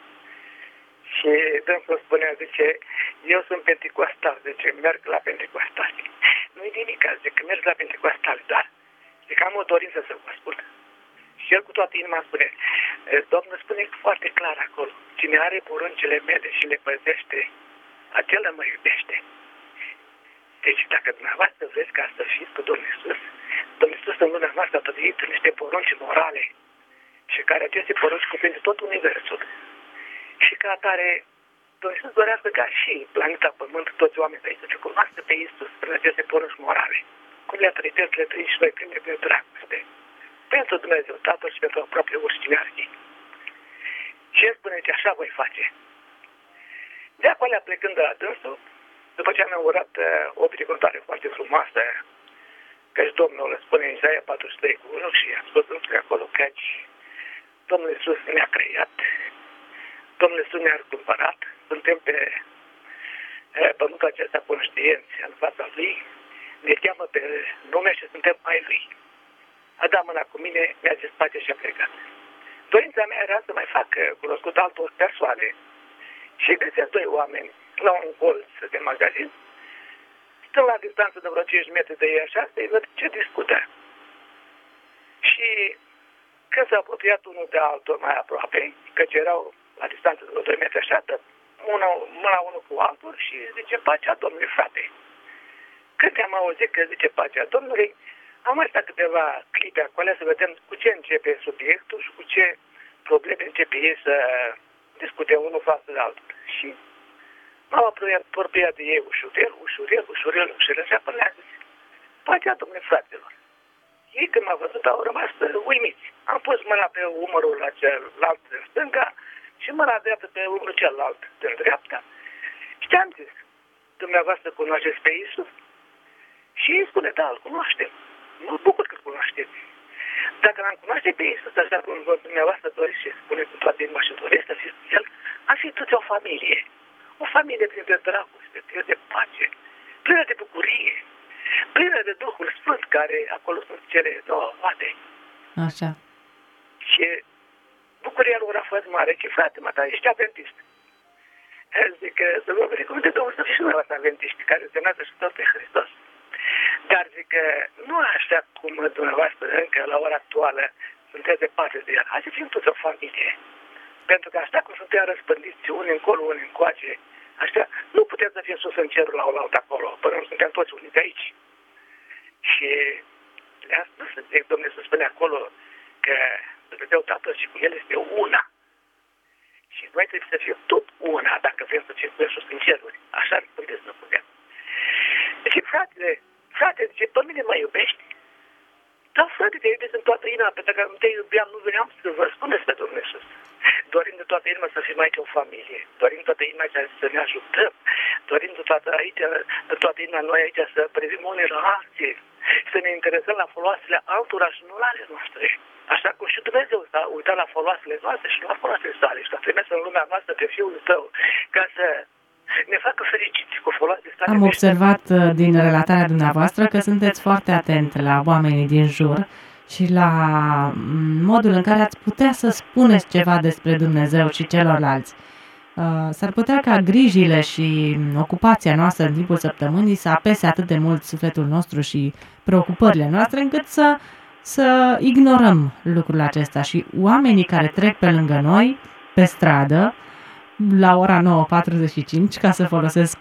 Și dânsul spunea, zice, eu sunt penticostal, zice, merg la pentecostal. Nu-i nimic, zice, merg la pentecostal, dar zic, am o dorință să vă spun. Și el cu toată inima spune, Domnul spune foarte clar acolo, cine are poruncile mele și le păzește, acela mă iubește. Deci dacă dumneavoastră vreți ca să fiți cu Domnul Iisus în lumea noastră a tăduit niște porunci morale și care aceste porunci cuprinde tot universul. Și ca atare, Domnul Iisus dorească ca și planeta Pământ, toți oamenii aici să cunoască pe Iisus prin aceste porunci morale. Cum le-a trăit, le trăim și noi prin de dragoste. Pentru Dumnezeu Tatăl și pentru aproape oricine ar fi. Și el spune că așa voi face. De acolo, plecând de la dânsul, după ce am urat o binecuvântare foarte frumoasă, căci Domnul îl spune în Isaia 43:1 și a spus înspre acolo căci Domnul Iisus ne-a creat, Domnul Iisus ne-a cumpărat, suntem pe pământul acesta conștienți în fața Lui, ne cheamă pe nume și suntem ai Lui. A dat mâna cu mine, mi-a zis pace și a plecat. Dorința mea era să mai fac cunoscut altor persoane și găsesc doi oameni la un colț de magazin, stăm la distanță de vreo 5 metri de ei așa, să-i văd ce discută. Și când s-a apropiat unul de altul mai aproape, căci erau la distanță de vreo 2 metri așa, mâna unul cu altul și zice, pacea Domnului, frate. Când am auzit că zice pacea Domnului, am mai stat câteva clipe acolo să vedem cu ce începe subiectul și cu ce probleme începe ei să discute unul față de altul. Și m-am apropiat de ei ușurel, și apoi le-am zis, pacea Domnului, fraților. Ei când m-au văzut au rămas uimiți. Am pus mâna pe umărul celălalt în stânga și mâna dreaptă pe umărul celălalt în dreapta. Și te-am zis, dumneavoastră cunoașteți pe Iisus? Și ei spune, da, îl cunoaștem. Mă bucur că îl cunoașteți. Dacă l-am cunoaște pe Iisus, așa cum dumneavoastră doriți și spune cu toată inima și doresc să fiți cu El, am fi familie. O familie plină de dragoste, plină de pace, plină de bucurie, plină de Duhul Sfânt, care acolo sunt cele două fate. Așa. Și bucuria lor a fost mare. Ce frate, mă, dar ești adventist. Zic că să vă recomand Domnul să fiți și noi adventiști, care semnează și tot pe Hristos. Dar zic că nu așa cum dumneavoastră încă la ora actuală sunteți departe de el. Hai să fim toți o familie. Pentru că așa cum suntem răspândiți unii încolo, unii încoace, așa, nu putem să fim sus în cerul la oaltă acolo, până nu suntem toți uniți aici. Și le-a spus, Domnul Iisus spune acolo că Dumnezeu Tatăl și cu El este una. Și noi trebuie să fim tot una dacă vrem să fim sus în ceruri. Așa răspândiți nu putem. Deci, frate, zice, pe mine mă iubești? Da, frate, te iubesc în toată inima, pentru că nu te iubeam, nu veneam să vă spun despre Domnul Iisus. Dorim de toată inima să fim aici o familie, dorim de toată inima aici să ne ajutăm, dorim de toată inima noi aici să privim unii la alții, să ne interesăm la foloasele altora și nu la ale noastre. Așa cum și Dumnezeu s-a uitat la foloasele noastre și nu la foloasele sale și a trimis în lumea noastră pe Fiul Său ca să ne facă fericiți cu foloasele sale. Am observat din relatarea dumneavoastră că sunteți foarte atent la oamenii din jur și la modul în care ați putea să spuneți ceva despre Dumnezeu și celorlalți. S-ar putea ca grijile și ocupația noastră în timpul săptămânii să apese atât de mult sufletul nostru și preocupările noastre încât să ignorăm lucrul acesta și oamenii care trec pe lângă noi, pe stradă, la ora 9:45, ca să folosesc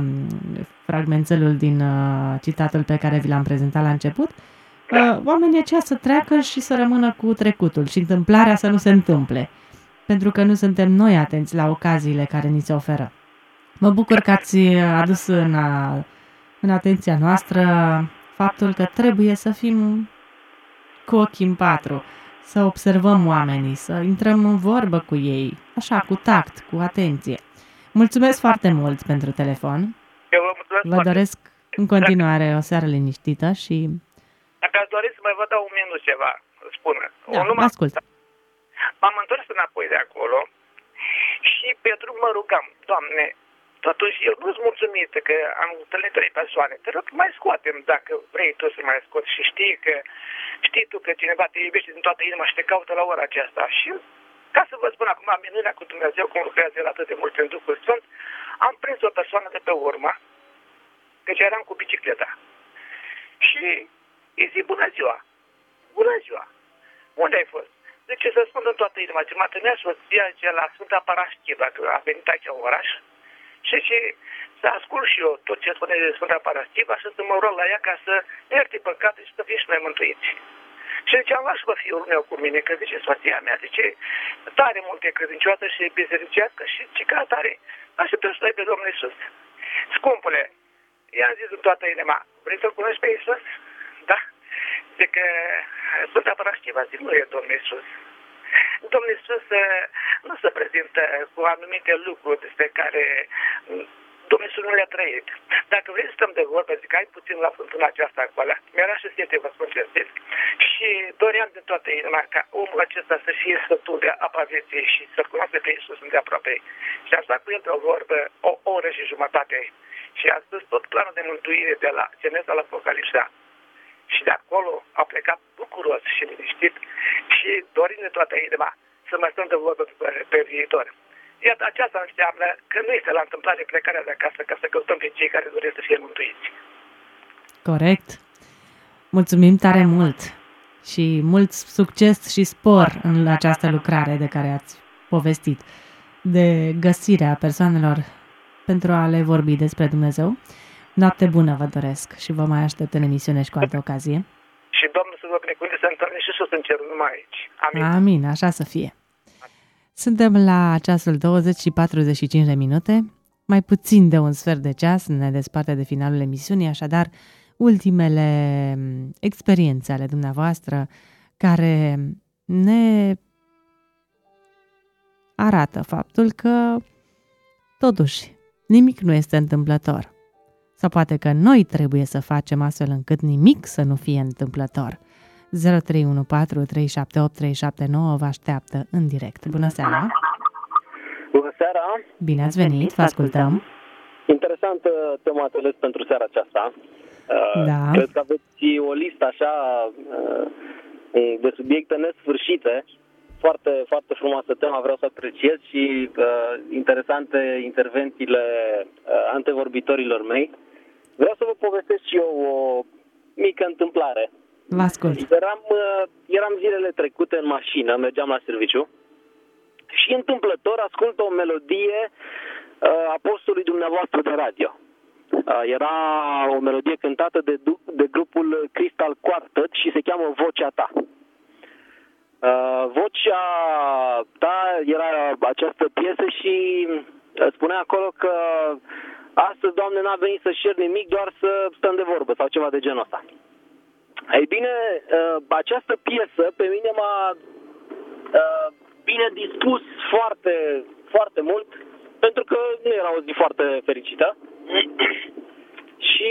fragmentelul din citatul pe care vi l-am prezentat la început, oamenii aceia să treacă și să rămână cu trecutul și întâmplarea să nu se întâmple, pentru că nu suntem noi atenți la ocaziile care ni se oferă. Mă bucur că ați adus în atenția noastră faptul că trebuie să fim cu ochii în patru, să observăm oamenii, să intrăm în vorbă cu ei, așa, cu tact, cu atenție. Mulțumesc foarte mult pentru telefon. Eu vă mulțumesc. Vă doresc în continuare o seară liniștită și... Dacă ați dori să mai vă dau un minut ceva, spună. Da, ascult. M-am întors înapoi de acolo și pe drum mă rugam, Doamne, totuși eu nu-s mulțumită că am întâlnit 3 persoane. Te rog, mai scoatem dacă vrei tu să mai scoți și știi tu că cineva te iubește din toată inima și te caută la ora aceasta. Și ca să vă spun acum minunea cu Dumnezeu, cum lucrează El atât de mult în Duhul Sfânt, am prins o persoană de pe urmă, căci eram cu bicicleta. Și îi zic, bună ziua, unde ai fost? Zice, să spun în toată inima, ce m-a trimis soția la Sfânta Paraschivă, că a venit aici în oraș, și să ascult și eu tot ce spune de Sfânta Paraschivă și să mă rog la ea ca să ierte păcate și să fie și noi mântuiți. Și zice, am luat și pe fiul meu cu mine, că zice soția mea, zice, tare multe credincioasă și bisericească și ce ca tare, așteptăm să pe Domnul Iisus. Scumpule, i-am zis în toată inima, vrei să-L cunoști pe Iisus? Da. Zic că Sfânta Paraschivă, zic, nu e Domnul Iisus. Domnul Iisus nu se prezintă cu anumite lucruri despre care Domnul Iisus nu le-a trăit. Dacă vrei să stăm de vorbă, zic, hai puțin la fântâna aceasta acolo. Mi-era și sete, vă spun ce zic. Și doream din toată inima ca omul acesta să fie sătul de apa vieții și să-L cunoască pe Iisus îndeaproape. Și am stat cu el de o vorbă o oră și jumătate. Și a spus tot planul de mântuire de la Geneza la Apocalipsa. Și de acolo a plecat bucuros și liniștit și dorind de toată inima să mai stăm de vorbă pe viitor. Iată, aceasta înseamnă că nu este la întâmplare plecarea de acasă ca să căutăm pe cei care doresc să fie mântuiți. Corect. Mulțumim tare mult și mult succes și spor în această lucrare de care ați povestit, de găsirea persoanelor pentru a le vorbi despre Dumnezeu. Noapte bună vă doresc și vă mai aștept în emisiune și cu altă ocazie. Și Domnul să vă binecuvânteze să întâlnim și sus în cerul, numai aici. Amin. Amin, așa să fie. Suntem la ceasul 20 și 45 de minute, mai puțin de un sfert de ceas ne desparte de finalul emisiunii, așadar ultimele experiențe ale dumneavoastră care ne arată faptul că totuși nimic nu este întâmplător. Sau poate că noi trebuie să facem astfel încât nimic să nu fie întâmplător. 0314 378 379 vă așteaptă în direct. Bună seara! Bună seara! seara! Bine ați venit, vă ascultăm! Interesantă tema ați ales pentru seara aceasta. Da. Cred că aveți o listă așa de subiecte nesfârșite. Foarte, foarte frumoasă tema, vreau să apreciez și interesante intervențiile antevorbitorilor mei. Vreau să vă povestesc și eu o mică întâmplare. Vă ascult. Eram zilele trecute în mașină, mergeam la serviciu și întâmplător ascult o melodie a postului dumneavoastră de radio. Era o melodie cântată de grupul Crystal Quartet și se cheamă Vocea Ta. Vocea Ta era această piesă și spunea acolo că astăzi, Doamne, n-a venit să șer nimic, doar să stăm de vorbă sau ceva de genul ăsta. Ei bine, această piesă pe mine m-a bine dispus foarte, foarte mult, pentru că nu era o zi foarte fericită. Și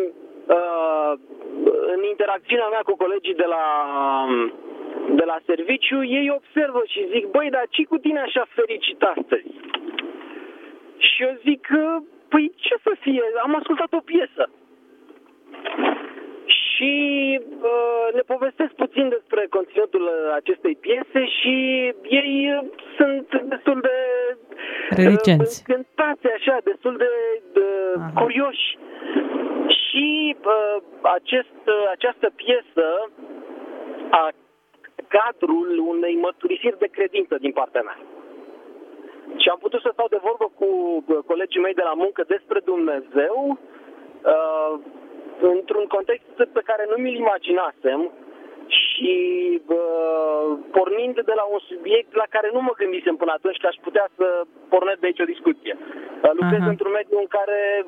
în interacțiunea mea cu colegii de la serviciu, ei observă și zic, băi, dar ce cu tine așa fericit astăzi? Și eu zic, păi ce să fie, am ascultat o piesă. Și le povestesc puțin despre conținutul acestei piese și ei sunt destul de reticenți, încântați așa, destul de curioși. Și această piesă a cadrul unei mărturisiri de credință din partea mea. Și am putut să stau de vorbă cu colegii mei de la muncă despre Dumnezeu într-un context pe care nu mi-l imaginasem și pornind de la un subiect la care nu mă gândisem până atunci că aș putea să pornesc de aici o discuție. Lucrez într-un mediu în care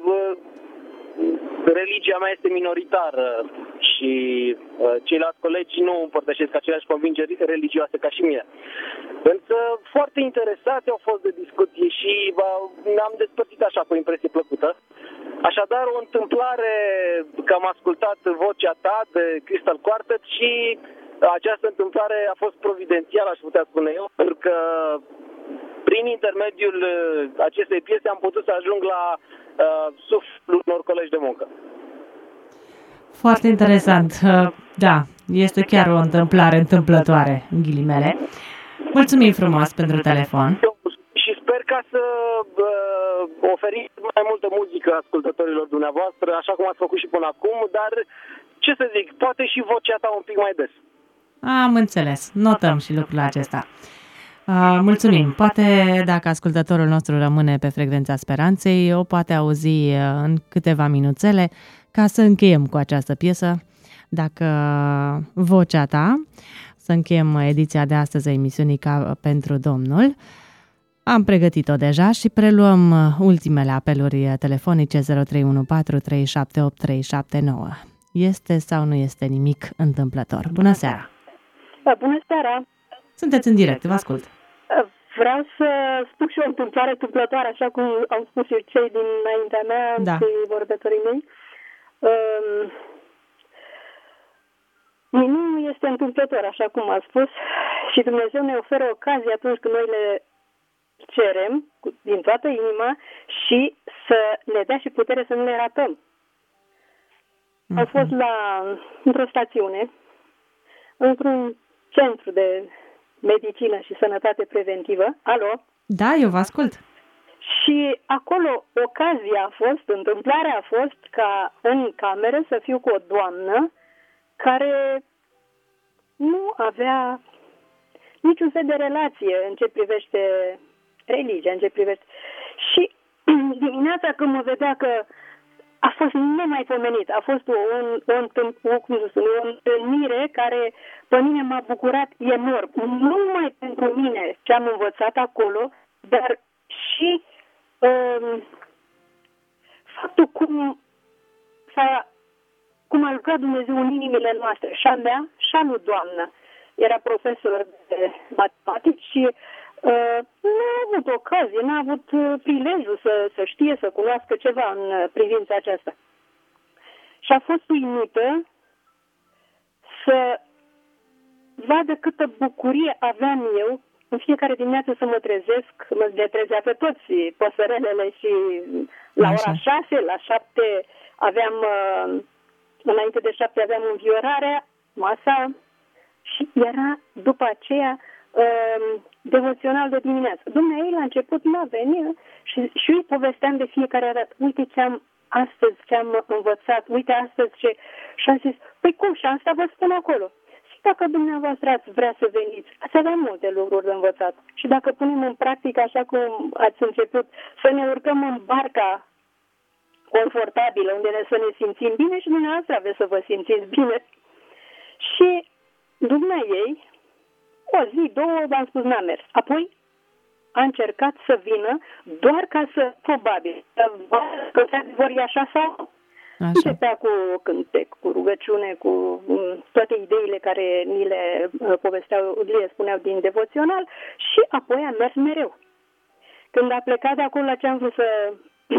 religia mea este minoritară și ceilalți colegi nu împărtășesc aceleași convingeri religioase ca și mine. Însă foarte interesate au fost de discuție și ne-am despărțit așa cu o impresie plăcută. Așadar, o întâmplare că am ascultat Vocea Ta de Crystal Quartet și această întâmplare a fost providențială, aș putea spune eu, pentru că prin intermediul acestei piese am putut să ajung la sufletul unor colegi de muncă. Foarte interesant. Da, este chiar o întâmplare întâmplătoare, în ghilimele. Mulțumim frumos pentru telefon. Și sper ca să oferiți mai multă muzică ascultătorilor dumneavoastră, așa cum ați făcut și până acum, dar, ce să zic, poate și Vocea Ta un pic mai des. Am înțeles. Notăm și lucrul acesta. Mulțumim. Poate dacă ascultătorul nostru rămâne pe frecvența speranței, o poate auzi în câteva minuțele ca să încheiem cu această piesă. Dacă Vocea Ta, să încheiem ediția de astăzi a emisiunii Ca pentru Domnul. Am pregătit-o deja și preluăm ultimele apeluri telefonice 0314 378 379. Este sau nu este nimic întâmplător? Bună seara! Bună seara! Sunteți în direct, vă ascult. Vreau să spun și o întâmplare întâmplătoare, așa cum au spus și cei dinaintea mea, da, și vorbitorii mei. Nu este întâmplător, așa cum a spus, și Dumnezeu ne oferă ocazie atunci când noi le cerem din toată inima și să ne dea și putere să nu le ratăm. Am fost într-o stațiune, într-un centru de medicină și sănătate preventivă. Alo? Da, eu vă ascult. Și acolo întâmplarea a fost ca în cameră să fiu cu o doamnă care nu avea niciun fel de relație în ce privește religia, în ce privește... Și dimineața când mă vedea că a fost nemaipomenit, a fost o întâlnire care pe mine m-a bucurat enorm. Nu numai pentru mine ce am învățat acolo, dar și faptul cum a lucrat Dumnezeu în inimile noastre. Și a mea, și a lui doamnă. Era profesor de matematici și nu a avut ocazie, n-a avut prilejul să știe, să cunoască ceva în privința aceasta. Și a fost uimită să vadă câtă bucurie aveam eu în fiecare dimineață să mă trezesc, mă trezea pe toți păsărelele și la ora 6, la 7 aveam, înainte de 7 aveam înviorarea, masa și era după aceea devoțional de dimineață. Dumnezeu la început n-a venit și îi povesteam de fiecare dată, uite ce am astăzi, ce am învățat, uite astăzi ce... Și am zis, păi cum, și asta vă spun acolo. Și dacă dumneavoastră ați vrea să veniți, ați avea multe lucruri de învățat. Și dacă punem în practică, așa cum ați început, să ne urcăm în barca confortabilă, unde să ne simțim bine și dumneavoastră aveți să vă simțiți bine. Și dumneavoastră, o zi, două, v-am spus, n-a mers. Apoi a încercat să vină doar ca să, probabil, că vor e așa sau începea cu cântec, cu rugăciune, cu toate ideile care ni le povesteau, le spuneau din devoțional și apoi a mers mereu. Când a plecat de acolo la ce am vrut să...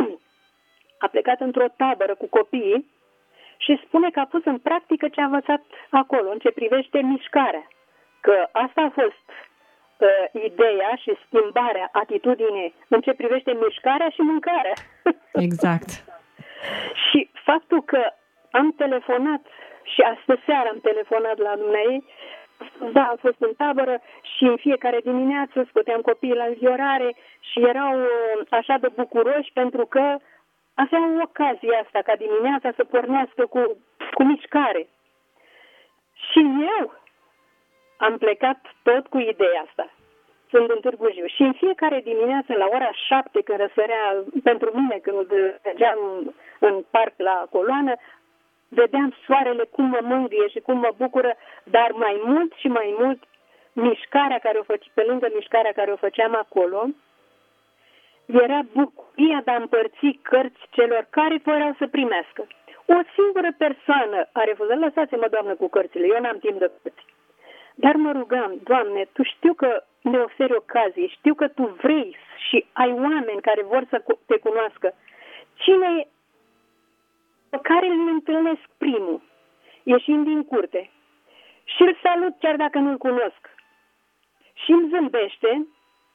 a plecat într-o tabără cu copiii și spune că a pus în practică ce a învățat acolo, în ce privește mișcarea. Că asta a fost ideea și schimbarea atitudinii în ce privește mișcarea și mâncarea. Exact. Și faptul că am telefonat și astă seară am telefonat la dumneavoastră, da, am fost în tabără și în fiecare dimineață scoteam copiii la înviorare și erau așa de bucuroși pentru că aveau ocazia asta ca dimineața să pornească cu mișcare. Și eu am plecat tot cu ideea asta. Sunt în Târgu Jiu. Și în fiecare dimineață, la ora 7, când răsărea, pentru mine, când mergeam în parc la coloană, vedeam soarele cum mă mângâie și cum mă bucură, dar mai mult și mai mult mișcarea care o făceam, pe lângă mișcarea care o făceam acolo, era bucuria de a împărți cărți celor care voiau să primească. O singură persoană a refuzat, lăsați-mă, Doamnă, cu cărțile, eu n-am timp de cărți. Dar mă rugam, Doamne, Tu știu că ne oferi ocazie, știu că Tu vrei și ai oameni care vor să Te cunoască. Cine pe care îl întâlnesc primul, ieșind din curte, și îl salut chiar dacă nu-l cunosc, și îmi zâmbește,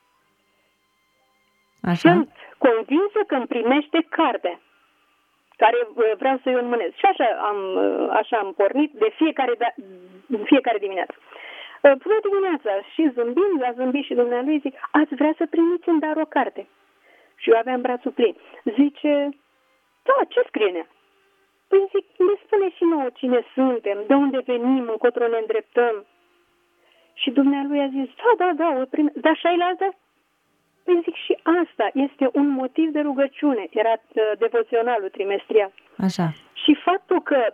așa. Sunt convinsă că îmi primește cartea care vreau să-i înmânez. Și așa am pornit de fiecare dimineață. Până dimineața și zâmbind, a zâmbit și dumnealui, zic, ați vrea să primiți în dar o carte? Și eu aveam brațul plin. Zice, da, ce scrie în ea? Păi zic, ne spune și nouă cine suntem, de unde venim, încotro ne îndreptăm. Și dumnealui a zis, da, o prime. Dar și ai la asta? Păi zic, și asta este un motiv de rugăciune. Era devoționalul trimestrial. Așa. Și faptul că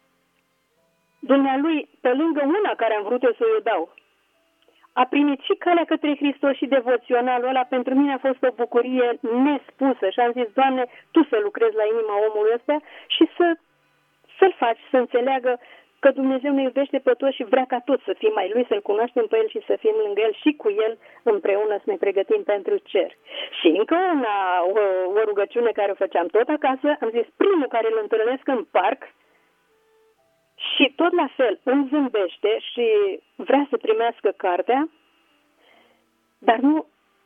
dumnealui, pe lângă una care am vrut eu să o dau, a primit și calea către Hristos și devoționalul ăla, pentru mine a fost o bucurie nespusă. Și am zis, Doamne, Tu să lucrezi la inima omului ăsta și să-l faci, să înțeleagă că Dumnezeu ne iubește pe toți și vrea ca toți să fim mai Lui, să-L cunoaștem pe El și să fim lângă El și cu El împreună să ne pregătim pentru cer. Și încă o rugăciune care o făceam tot acasă, am zis, primul care îl întâlnesc în parc și tot la fel îmi zâmbește și vrea să primească cartea, dar nu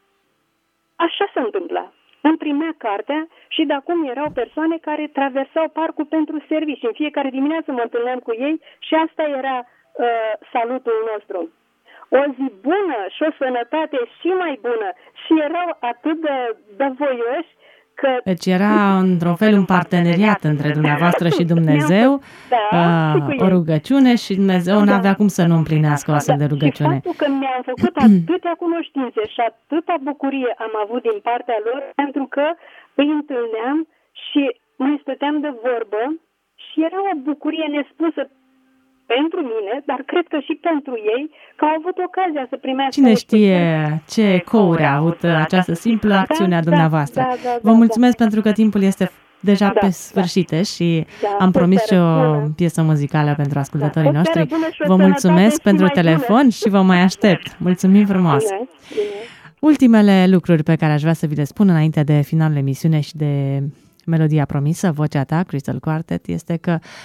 așa se întâmpla. Îmi primea cartea și de acum erau persoane care traversau parcul pentru servicii. În fiecare dimineață mă întâlneam cu ei și asta era salutul nostru. O zi bună și o sănătate și mai bună. Și erau atât de voioși că... Deci era într-un fel un parteneriat între dumneavoastră și Dumnezeu, o rugăciune și Dumnezeu nu avea cum să nu împlinească o astfel de rugăciune. Și faptul că mi-am făcut atâtea cunoștințe și atâta bucurie am avut din partea lor, pentru că îi întâlneam și mai stăteam de vorbă și era o bucurie nespusă pentru mine, dar cred că și pentru ei, că au avut ocazia să primească... Cine știe ce ecouri a avut această simplă acțiune a dumneavoastră. Vă mulțumesc pentru că timpul este deja pe sfârșit și am promis și o piesă muzicală pentru ascultătorii noștri. Vă mulțumesc pentru telefon și vă mai aștept. Mulțumim frumos! Ultimele lucruri pe care aș vrea să vi le spun înainte de finalul emisiunii și de melodia promisă, Vocea ta, Crystal Quartet, este că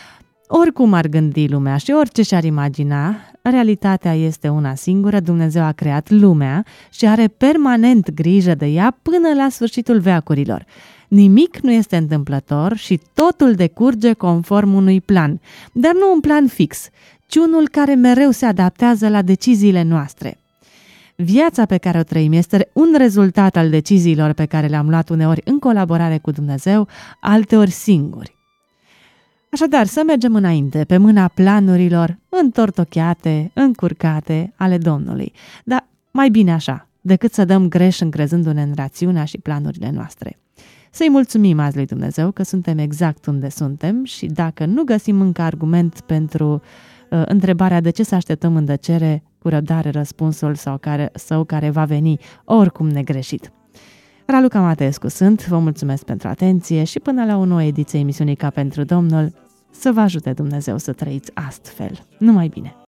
Oricum ar gândi lumea și orice și-ar imagina, realitatea este una singură, Dumnezeu a creat lumea și are permanent grijă de ea până la sfârșitul veacurilor. Nimic nu este întâmplător și totul decurge conform unui plan, dar nu un plan fix, ci unul care mereu se adaptează la deciziile noastre. Viața pe care o trăim este un rezultat al deciziilor pe care le-am luat uneori în colaborare cu Dumnezeu, alteori singuri. Așadar, să mergem înainte, pe mâna planurilor întortocheate, încurcate ale Domnului. Dar mai bine așa, decât să dăm greș încrezându-ne în rațiunea și planurile noastre. Să-i mulțumim azi lui Dumnezeu că suntem exact unde suntem și dacă nu găsim încă argument pentru întrebarea de ce să așteptăm în tăcere, cu răbdare răspunsul sau care va veni oricum negreșit. Raluca Mateescu sunt, vă mulțumesc pentru atenție și până la o nouă ediție emisiunii Ca pentru Domnul, să vă ajute Dumnezeu să trăiți astfel. Numai bine!